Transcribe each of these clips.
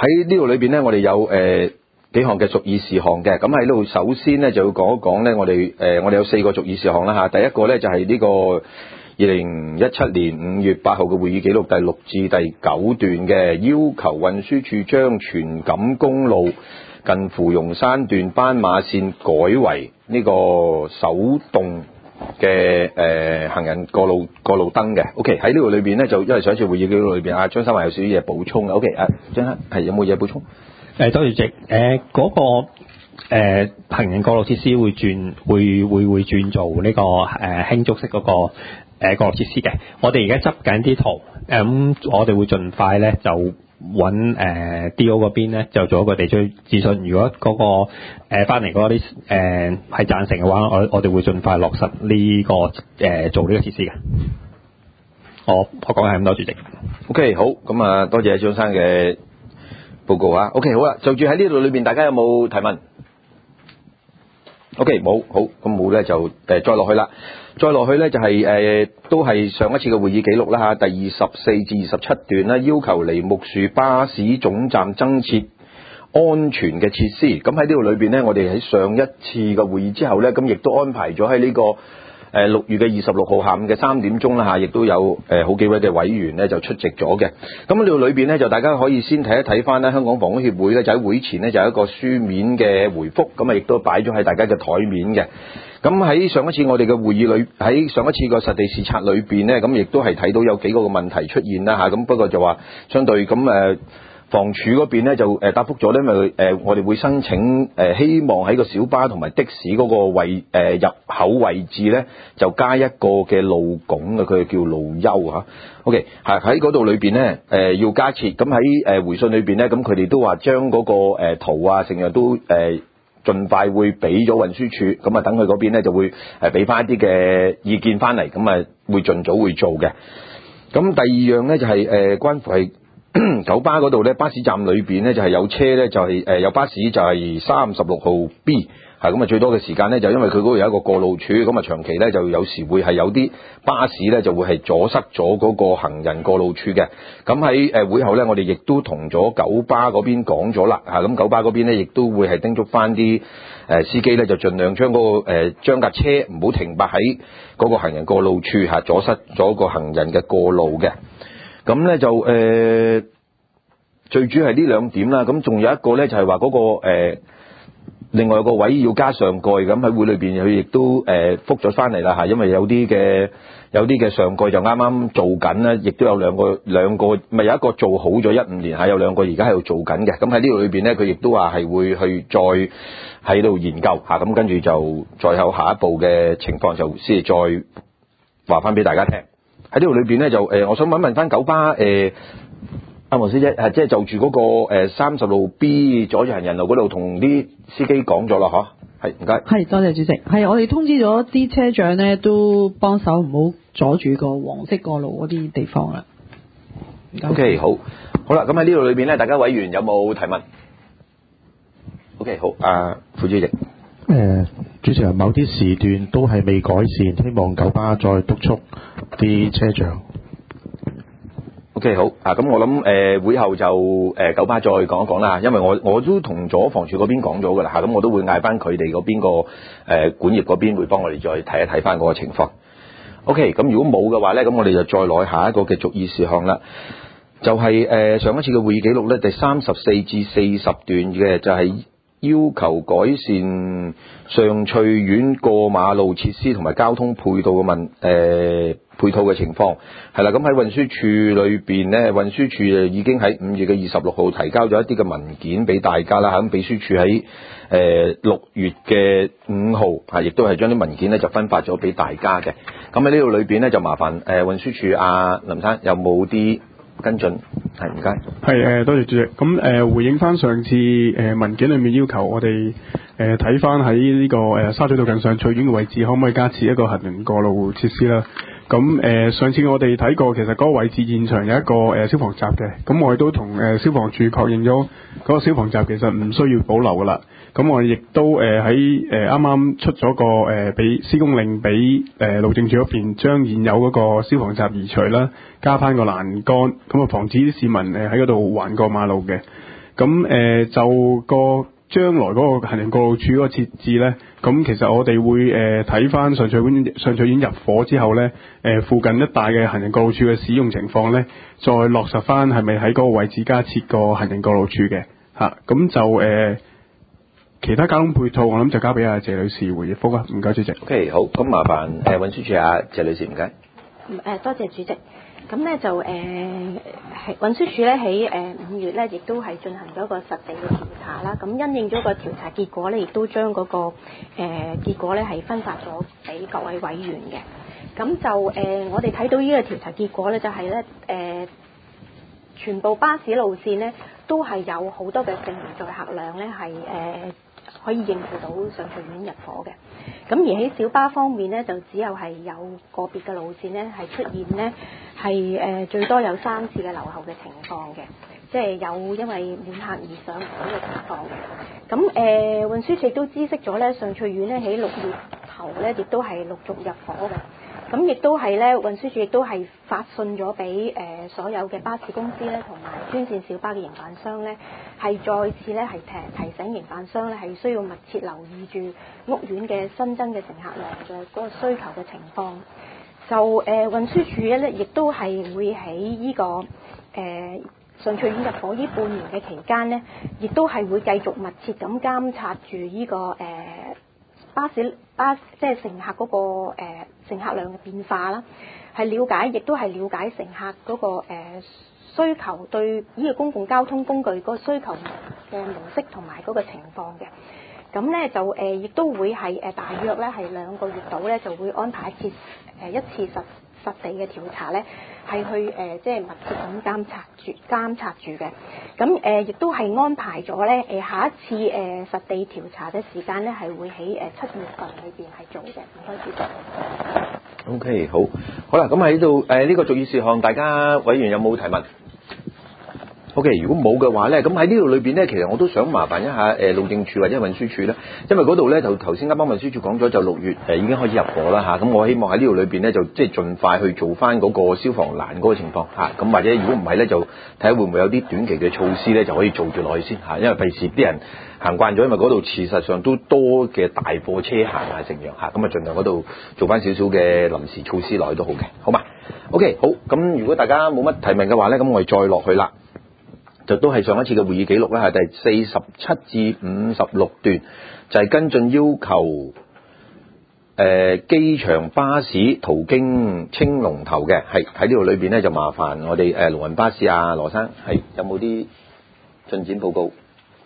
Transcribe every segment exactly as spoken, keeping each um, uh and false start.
喺呢度裏邊咧，我哋有誒、呃、幾項嘅屬意事項嘅。咁喺呢度首先咧就要講一講咧，我哋誒、呃、我哋有四個屬意事項啦嚇。第一個咧就係、是、呢個二零一七年五月八號嘅會議記錄第六至第九段嘅，要求運輸署將荃錦公路近芙蓉山段斑馬線改為呢個手動嘅誒、呃、行人過路過路燈嘅。OK， 喺呢度裏邊咧就因為上一次會議記錄裏邊啊，張生話有少少嘢補充嘅。OK， 啊張生係有冇嘢補充？ 誒多謝主席。誒嗰個誒行人過路設施會轉會會會轉做呢個誒輕觸式嗰個誒過路設施嘅。我哋而家執緊啲圖，咁我哋會盡快咧就揾誒 D O 嗰邊咧就做一個地區諮詢。如果嗰個誒翻嚟嗰啲誒係贊成嘅話，我我哋會盡快落實呢個誒做呢個設施嘅。我我講係咁多，主席。 OK， 好，咁啊多謝張生嘅報告啊。OK， 好啦，就住喺呢度裏邊，大家有冇提問？OK， 冇，好，咁冇咧就誒再落去啦。再落去咧就係、是、誒、呃、都係上一次嘅會議記錄啦嚇，第二十四至二十七段啦，要求梨木樹巴士總站增設安全嘅設施。咁喺呢度裏邊咧，我哋喺上一次嘅會議之後咧，咁亦都安排咗喺呢個誒六月嘅二十六號下午嘅三點鐘啦嚇，亦都有誒好幾位嘅委員咧就出席咗嘅。咁呢度裏邊咧就大家可以先睇一睇翻咧，香港房屋協會咧就喺會前咧就有一個書面嘅回覆，咁啊亦都擺咗喺大家嘅台面嘅。咁喺上一次我哋嘅會議裏，喺上一次個實地視察裏邊咧，咁亦都係睇到有幾個嘅問題出現啦嚇。咁不過就話相對咁誒。房署嗰邊咧就誒答覆咗咧，因為誒我哋會申請誒希望喺個小巴同埋的士嗰個位誒入口位置咧就加一個嘅路拱嘅，佢叫路優嚇。OK， 係喺嗰度裏邊咧誒要加設。咁喺誒回信裏邊咧，咁佢哋都話將嗰個誒圖啊成日都誒盡快會俾咗運輸署，咁啊等佢嗰邊咧就會誒俾翻一啲嘅意見翻嚟，咁啊會盡早會做嘅。咁第二樣咧就係誒關乎係九巴嗰度咧，巴士站裏邊咧就係有車咧，就係誒有巴士就係三十六號 B， 係咁啊最多嘅時間咧就因為佢嗰度有一個過路處，咁啊長期咧就有時會係有啲巴士咧就會係阻塞咗嗰個行人過路處嘅。咁喺誒會後咧，我哋亦都同咗九巴嗰邊講咗啦，嚇咁九巴嗰邊咧亦都會係叮囑翻啲誒司機咧就盡量將嗰個誒將架車唔好停泊喺嗰個行人過路處嚇，阻塞咗個行人嘅過路嘅。咁咧就誒、呃、最主要係呢兩點啦，咁仲有一個咧就係話嗰個、呃、另外個位要加上蓋，咁喺會裏邊佢亦都誒覆咗翻嚟啦嚇，因為有啲嘅有啲嘅上蓋就啱啱做緊啦，亦都有兩個兩個咪有一個做好咗一五年嚇，有兩個而家喺度做緊嘅，咁喺呢度裏邊咧佢亦都話係會去再喺度研究嚇，咁跟住就再有下一步嘅情況就先再話翻俾大家聽。喺呢度裏邊咧就誒、呃，我想問一問翻九巴誒阿黃小姐係即係就住嗰、那個三十路 B 阻住行人路嗰度同啲司機講咗啦，嗬？係唔該。係多謝主席。係我哋通知咗啲車長咧，都幫手唔好阻住個黃色過路嗰啲地方啦。OK， 好，好啦，咁喺呢度裏邊咧，大家委員有冇提問 ？OK， 好，啊副主席。 誒、呃，主持人，某啲時段都係未改善，希望九巴再督促啲車長。 OK， 好啊，咁我諗誒、呃、會後就誒、呃、九巴再講一講啦，因為我我都同咗房署嗰邊講咗噶啦嚇，咁我都會嗌翻佢哋嗰邊個誒、呃、管業嗰邊會幫我哋再睇一睇翻嗰個情況。OK， 咁如果冇嘅話咧，咁我哋就再攞下一個嘅續議事項啦，就係、是、誒、呃、上一次嘅會議記錄咧，第三十四至四十段嘅就係、是。要求改善上翠苑過馬路設施同埋交通配套嘅問誒、呃、配套嘅情況係啦，咁喺運輸署裏邊咧，運輸署已經喺五月嘅二十六號提交咗一啲嘅文件俾大家啦，咁秘書處喺誒六月嘅五號係亦都係將啲文件咧就分發咗俾大家嘅。咁喺呢度裏邊咧就麻煩誒運輸署阿林生有冇啲跟進？係唔該。 係誒，多謝主席。咁誒、呃、回應翻上次誒、呃、文件裏面要求我哋誒睇翻喺呢個誒、呃、沙咀道近上翠苑嘅位置，可唔可以加設一個行人過路設施啦？咁誒、呃、上次我哋睇過，其實嗰個位置現場有一個誒、呃、消防閘嘅。咁我哋都同誒、呃、消防處確認咗，嗰個消防閘其實唔需要保留噶啦。咁我哋亦都誒喺誒啱啱出咗個誒俾、呃、施工令俾誒路政署嗰邊，將現有嗰個消防閘移除啦，加翻個欄杆，咁啊防止啲市民誒喺嗰度橫過馬路嘅。咁咁誒、呃、就個將來嗰個行人過路處嗰個設置咧，咁其實我哋會誒睇翻上翠苑上翠苑入伙之後咧，誒、呃、附近一帶嘅行人過路處嘅使用情況咧，再落實翻係咪喺嗰個位置加設個行人過路處嘅嚇，咁、啊、就誒、呃、其他交通配套，我諗就交俾阿謝女士回覆啊，唔該主席。 OK， 好，咁麻煩誒運輸署阿謝女士，唔該。 誒多謝主席。咁咧就誒係運輸署咧喺誒五月咧，亦都係進行咗個實地嘅調查啦。咁因應咗個調查結果咧，亦都將嗰、那個誒、呃、結果咧係分發咗俾各位委員嘅。咁就誒、呃、我哋睇到呢個調查結果咧，就係咧誒全部巴士路線咧都係有好多嘅剩餘載客量咧係誒可以應付到上翠苑入伙嘅。咁而喺小巴方面咧，就只有係有個別嘅路線咧係出現咧係誒最多有三次嘅留後嘅情況嘅，即係有因為滿客而上唔到嘅情況嘅。咁誒、呃、運輸署都知悉咗咧，上翠苑咧喺六月頭咧亦都係陸續入伙嘅。咁亦都係咧，運輸署亦都係發信咗俾誒所有嘅巴士公司咧，同埋專線小巴嘅營辦商咧，係再次咧係提提醒營辦商咧係需要密切留意住屋苑嘅新增嘅乘客量嘅嗰個需求嘅情況。就誒、呃、運輸署咧，亦都係會喺呢、這個誒、呃、上翠苑入伙呢半年嘅期間咧，亦都係會繼續密切咁監察住呢、這個誒。呃巴士巴即係乘客嗰、那個誒、呃、乘客量嘅變化啦，係了解，亦都係了解乘客嗰、那個誒、呃、需求，對呢個公共交通工具嗰個需求嘅模式同埋嗰個情況嘅。咁咧就誒亦、呃、都會係誒、呃、大約咧係兩個月度咧就會安排一次誒、呃、一次實實地嘅調查咧，係去誒、呃、即係密切咁監察住監察住嘅。咁誒亦都係安排咗咧誒下一次誒、呃、實地調查嘅時間咧係會喺誒七月份裏邊係做嘅。唔該主席。 OK， 好，好啦，咁喺度誒呢個逐議事項，大家委員有冇提問？OK， 如果冇嘅話咧，咁喺呢度裏邊咧，其實我都想麻煩一下誒路政署或者運輸署啦，因為嗰度咧就頭先啱啱運輸署講咗，就六月誒已經開始入伙啦嚇，咁我希望喺呢度裏邊咧就即係盡快去做翻嗰個消防欄嗰個情況嚇，咁或者如果唔係咧，就睇下會唔會有啲短期嘅措施咧就可以做住落去先嚇，因為費事啲人行慣咗，因為嗰度事實上都多嘅大貨車行啊成樣嚇，咁啊盡量嗰度做翻少少嘅臨時措施落去都好嘅，好嘛 ？OK， 好，咁如果大家冇乜提問嘅話咧，咁我哋再落去啦。就都係上一次嘅會議記錄啦，係第四十七至五十六段，就係、是、跟進要求誒機、呃、場巴士途經青龍頭嘅，係喺呢度裏邊咧就麻煩我哋誒龍運巴士啊羅生，係有冇啲進展報告？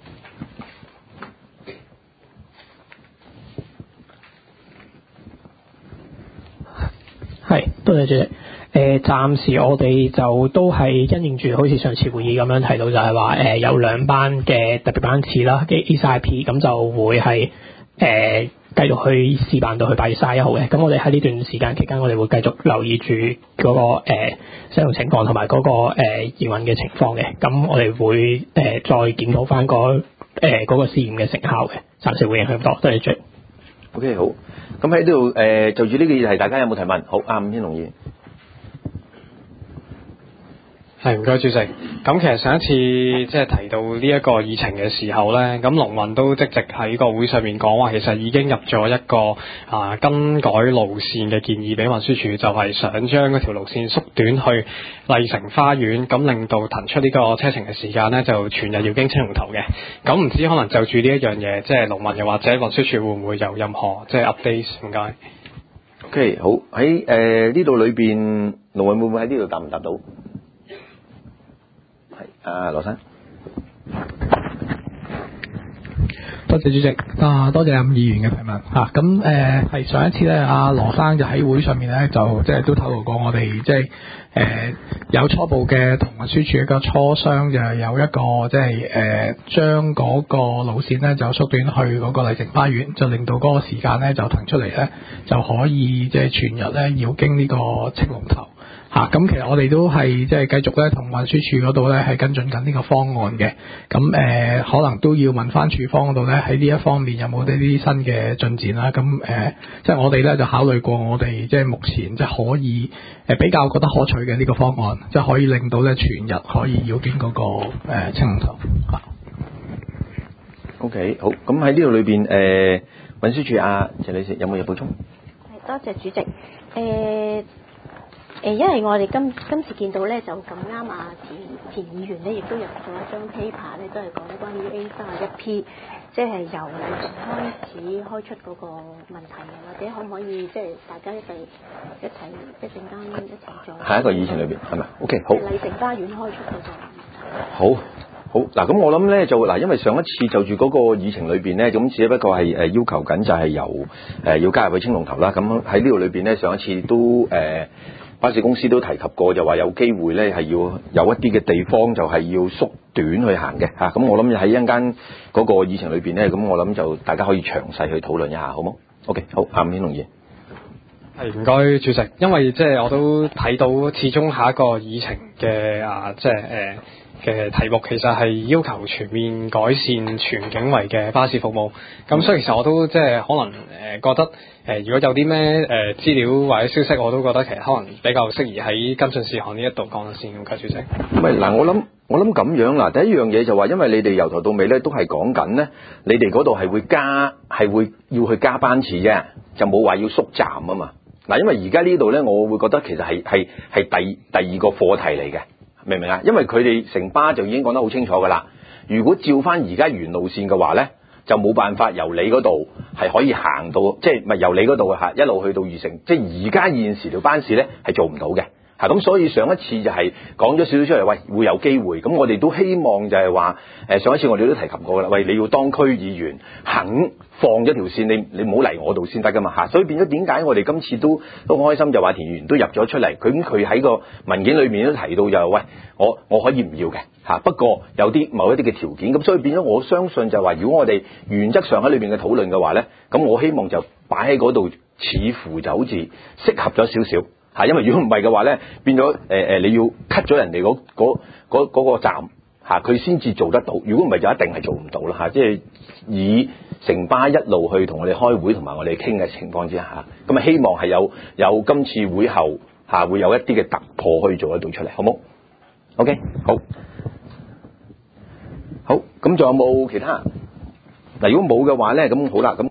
係，多謝主席。誒，暫時我哋就都係因應住好似上次會議咁樣提到就，就係話誒有兩班嘅特別班次啦嘅 A C I P， 咁就會係誒、呃、繼續去試辦到去八月三十一號嘅。咁我哋喺呢段時間期間，我哋會繼續留意住嗰、那個誒使用情況同埋嗰個誒營運嘅情況嘅。咁我哋會誒、呃、再檢討翻嗰誒嗰個試驗嘅成效嘅。暫時會影響咁多，多謝主席。 OK， 好。咁喺呢度誒就住呢個議題，大家有冇提問？好，啱伍天龍議員。 係，唔該主席。咁其實上一次即係提到呢一個議程嘅時候咧，咁龍運都即席喺個會上面講話，其實已經入咗一個啊更改路線嘅建議俾運輸署，就係、是、想將嗰條路線縮短去麗城花園，咁令到騰出呢個車程嘅時間咧，就全日要經青龍頭嘅。咁唔知可能就住呢一樣嘢，即係龍運又或者運輸署會唔會有任何即係 update？ 唔該。 OK， 好，喺誒呢度裏邊，龍運會唔會喺呢度答唔答到？啊，羅生， 多謝主席，啊多謝阿伍議員嘅提問嚇。咁誒係上一次咧，阿羅生就喺會上面咧就即係都透露過，我哋即係誒有初步嘅同運輸署一個磋商，就係有一個即係誒將嗰個路線咧就縮短去嗰個麗城花園，就令到嗰個時間咧就騰出嚟咧就可以即係全日咧要經呢個青龍頭。嚇，咁、啊、其實我哋都係即係繼續咧同運輸署嗰度咧係跟進緊呢個方案嘅，咁誒、呃、可能都要問翻署方嗰度咧喺呢一方面有冇呢啲新嘅進展啦，咁誒、呃、即係我哋咧就考慮過我哋即係目前即係可以誒比較覺得可取嘅呢個方案，即係可以令到咧全日可以繞經嗰、那個誒青龍頭嚇。 OK， 好，咁喺呢度裏邊誒運輸署啊謝女士有冇嘢補充？ 係多謝主席。誒、呃、誒，因為我哋今今次見到咧，就咁啱啊田田議員咧，亦都入咗一張 paper 咧，都係講關於 A 三十一 P， 即係由裏邊開始開出嗰個問題嘅，或者可唔可以即係大家一齊一齊一陣間一齊做？ 下一個議程裏邊係咪 ？OK， 好。 麗城花園開出嗰個問題。 好。好嗱，咁我諗咧就嗱，因為上一次就住嗰個議程裏邊咧，咁只不過係誒要求緊就係由誒、呃、要加入去青龍頭啦。咁喺呢度裏邊咧，上一次都誒、呃、巴士公司都提及過，就話有機會咧係要有一啲嘅地方就係要縮短去行嘅嚇。咁、啊、我諗喺一間嗰個議程裏邊咧，咁我諗就大家可以詳細去討論一下，好冇 ？OK， 好，阿伍顯龍議員。 係唔該主席，因為即係我都睇到，始終下一個議程嘅啊，即係誒。呃嘅題目其實係要求全面改善全境圍嘅巴士服務，咁所以其實我都即係可能誒、呃、覺得誒、呃、如果有啲咩誒資料或者消息，我都覺得其實可能比較適宜喺跟進事項呢一度講先，唔該主席。 唔係嗱，我諗我諗咁樣嗱，第一樣嘢就話，因為你哋由頭到尾咧都係講緊咧，你哋嗰度係會加係會要去加班次啫，就冇話要縮站啊嘛。嗱，因為而家呢度咧，我會覺得其實係係係第第二個課題嚟嘅。明唔明啊？因為佢哋城巴就已經講得好清楚㗎啦。如果照翻而家原路線嘅話咧，就冇辦法由你嗰度係可以行到，即係唔係由你嗰度嚇一路去到魚城。即係而家現時條班次咧係做唔到嘅。嚇咁，所以上一次就係講咗少少出嚟，喂會有機會。咁我哋都希望就係話，誒上一次我哋都提及過㗎啦。喂，你要當區議員肯放一條線，你你唔好嚟我度先得㗎嘛嚇。所以變咗點解我哋今次都都好開心，就話田議員都入咗出嚟。佢咁佢喺個文件裏面都提到就係、喂，我我可以唔要嘅嚇，不過有啲某一啲嘅條件。咁所以變咗我相信就係話，如果我哋原則上喺裏邊嘅討論嘅話咧，咁我希望就擺喺嗰度，似乎就好似適合咗少少。嚇，因為如果唔係嘅話咧，變咗誒誒，你要 cut 咗人哋嗰嗰嗰嗰個站嚇，佢先至做得到。如果唔係就一定係做唔到啦嚇。即係以城巴一路去同我哋開會同埋我哋傾嘅情況之下，咁啊希望係有有今次會後嚇會有一啲嘅突破可以做得到出嚟，好冇 ？OK， 好，好，咁仲有冇其他？嗱，如果冇嘅話咧，咁好啦，咁。